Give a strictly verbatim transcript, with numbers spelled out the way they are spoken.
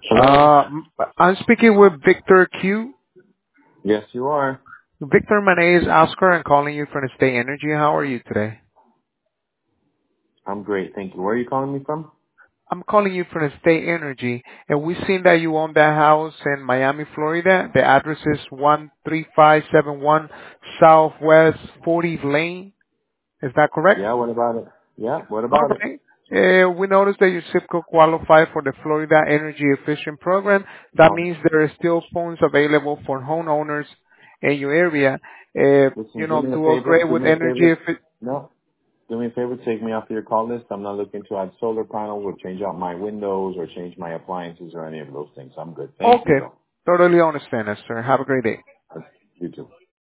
Hello? Uh, I'm speaking with Victor Q. Yes, you are. Victor, my name is Oscar. I'm calling you from the State Energy. How are you today? I'm great, thank you. Where are you calling me from? I'm calling you from the State Energy, and we've seen that you own that house in Miami, Florida. The address is one three five seven one Southwest fortieth Lane. Is that correct? Yeah, what about it? Yeah, what All about it? right. Uh, we noticed that your zip code qualified for the Florida Energy Efficient Program. That No. means there are still phones available for homeowners in your area, uh, Listen, you do know, me a to favor, upgrade do with me a energy. favor. If it, No. Do me a favor, take me off of your call list. I'm not looking to add solar panels or change out my windows or change my appliances or any of those things. I'm good. Thank you, okay, though. totally understand that, sir. Have a great day. You too.